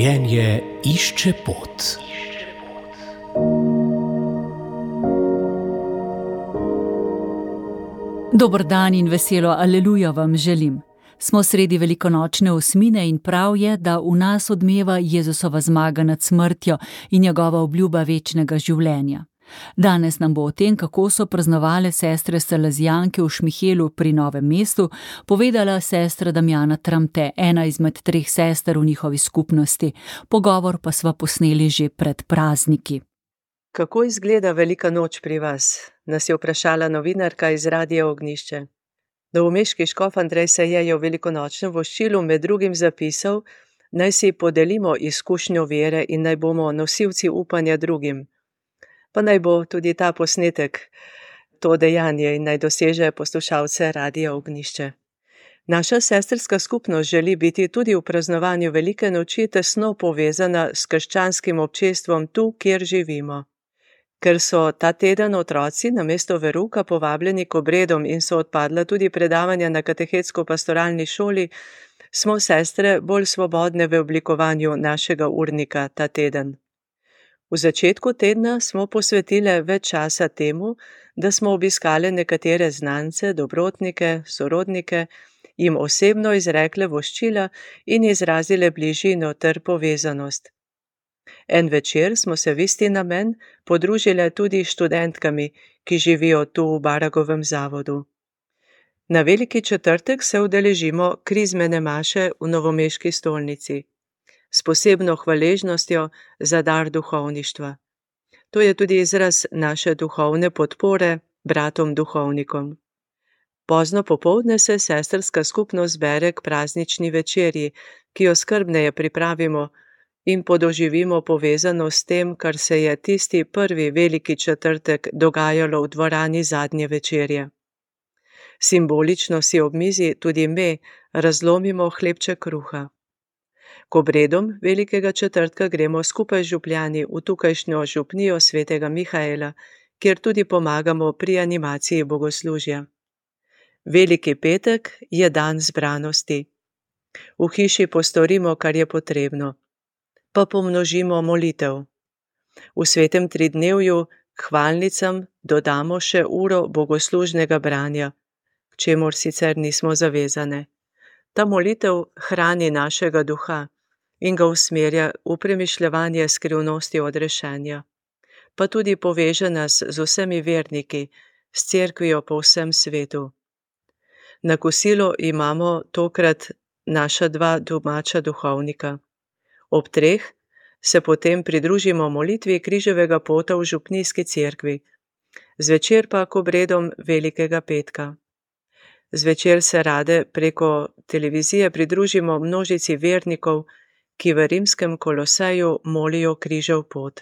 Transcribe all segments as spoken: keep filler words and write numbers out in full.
Življenje išče pot. Dober dan in veselo aleluja vam želim. Smo sredi velikonočne osmine in prav je, da v nas odmeva Jezusova zmaga nad smrtjo in njegova obljuba večnega življenja. Danes nam bo o tem, kako so praznovale sestre Salezijanke v Šmihelu pri Novem mestu, povedala sestra Damjana Tramte, ena izmed treh sester v njihovi skupnosti. Pogovor pa sva posneli že pred prazniki. Kako izgleda velika noč pri vas? Nas je vprašala novinarka iz Radia Ognjišče. Novomeški škof Andrej Seje je v velikonočnem voščilu med drugim zapisal, naj si podelimo izkušnjo vere in naj bomo nosilci upanja drugim. Pa naj bo tudi ta posnetek to dejanje in naj doseže poslušalce Radia Ognjišče. Naša sestrska skupnost želi biti tudi v praznovanju velike noči tesno povezana s krščanskim občestvom tu, kjer živimo. Ker so ta teden otroci namesto veruka povabljeni k obredom in so odpadla tudi predavanja na katehetsko-pastoralni šoli, smo sestre bolj svobodne v oblikovanju našega urnika ta teden. V začetku tedna smo posvetile več časa temu, da smo obiskale nekatere znance, dobrotnike, sorodnike, jim osebno izrekle voščila in izrazile bližino ter povezanost. En večer smo se v isti namen podružile tudi študentkami, ki živijo tu v Baragovem zavodu. Na veliki četrtek se udeležimo krizmene maše v novomeški stolnici, s posebno hvaležnostjo za dar duhovništva. To je tudi izraz naše duhovne podpore bratom duhovnikom. Pozno popoldne se sestrska skupnost zbere k praznični večerji, ki jo skrbneje pripravimo in podoživimo povezano s tem, kar se je tisti prvi veliki četrtek dogajalo v dvorani zadnje večerje. Simbolično si ob mizi tudi me razlomimo hlebček kruha. K obredom velikega četrtka gremo skupaj z župljani v tukajšnjo župnijo svetega Mihaela, kjer tudi pomagamo pri animaciji bogoslužja. Veliki petek je dan zbranosti. V hiši postorimo, kar je potrebno, pa pomnožimo molitev. V svetem tridnevju k hvalnicam dodamo še uro bogoslužnega branja, k čemur sicer nismo zavezane. Ta molitev hrani našega duha in ga usmerja v premišljevanje skrivnosti odrešenja, pa tudi poveže nas z vsemi verniki, s cerkvijo po vsem svetu. Na kosilu imamo tokrat naša dva domača duhovnika. Ob treh se potem pridružimo molitvi križevega pota v župnijski cerkvi, zvečer pa k obredom velikega petka. Zvečer se rade preko televizije pridružimo množici vernikov, ki v rimskem Koloseju molijo križev pot.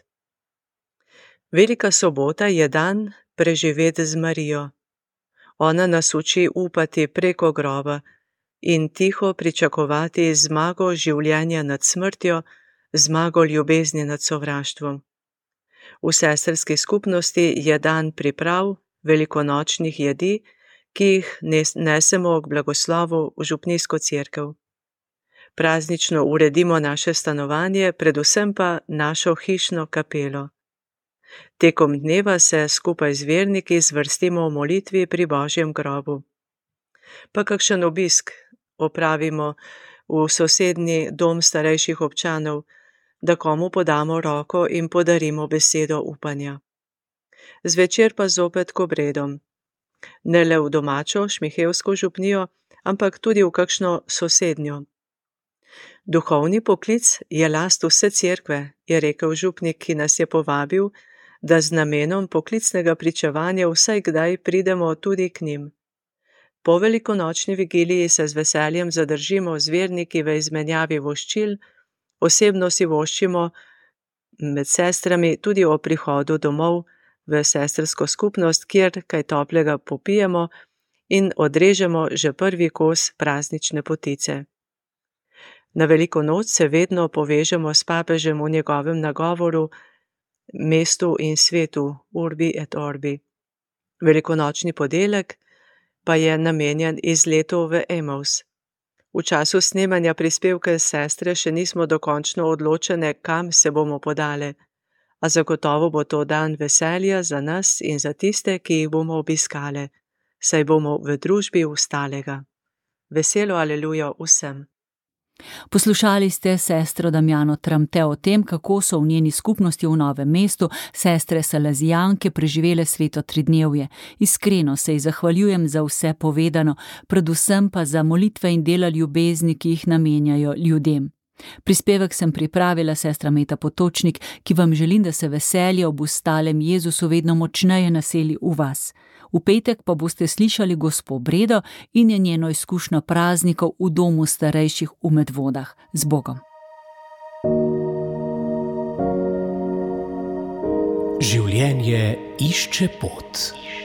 Velika sobota je dan preživet z Marijo. Ona nas uči upati preko groba in tiho pričakovati zmago življenja nad smrtjo, zmago ljubezni nad sovraštvom. V sestrski skupnosti je dan priprav velikonočnih jedi, ki jih nesemo k blagoslovu v župnijsko cerkev. Praznično uredimo naše stanovanje, predvsem pa našo hišno kapelo. Tekom dneva se skupaj z verniki zvrstimo v molitvi pri Božjem grobu. Pa kakšen obisk opravimo v sosednji dom starejših občanov, da komu podamo roko in podarimo besedo upanja. Zvečer pa zopet k obredom. Ne le v domačo šmihelsko župnijo, ampak tudi v kakšno sosednjo. Duhovni poklic je last vse cerkve, je rekel župnik, ki nas je povabil, da z namenom poklicnega pričevanja vsaj kdaj pridemo tudi k njim. Po velikonočni vigiliji se z veseljem zadržimo z verniki v izmenjavi voščil, osebno si voščimo med sestrami tudi o prihodu domov v sestrsko skupnost, kjer kaj toplega popijemo in odrežemo že prvi kos praznične potice. Na veliko noč se vedno povežemo s papežem v njegovem nagovoru mestu in svetu, Urbi et Orbi. Velikonočni podelek pa je namenjen izletu v Emaus. V času snemanja prispevka sestre še nismo dokončno odločene, kam se bomo podale, a zagotovo bo to dan veselja za nas in za tiste, ki jih bomo obiskale, saj bomo v družbi ostalega. Veselo alelujo vsem. Poslušali ste sestro Damjano Tramte o tem, kako so v njeni skupnosti v Novem mestu sestre Salezijanke preživele sveto tridnevje. Iskreno se ji zahvaljujem za vse povedano, predvsem pa za molitve in dela ljubezni, ki jih namenjajo ljudem. Prispevek sem pripravila sestra Meta Potočnik, ki vam želim, da se veselje ob ustalem Jezusu vedno močneje naseli v vas. V petek pa boste slišali gospo Bredo in je njeno izkušnjo praznikov v domu starejših v Medvodah. Z Bogom. Življenje išče pot.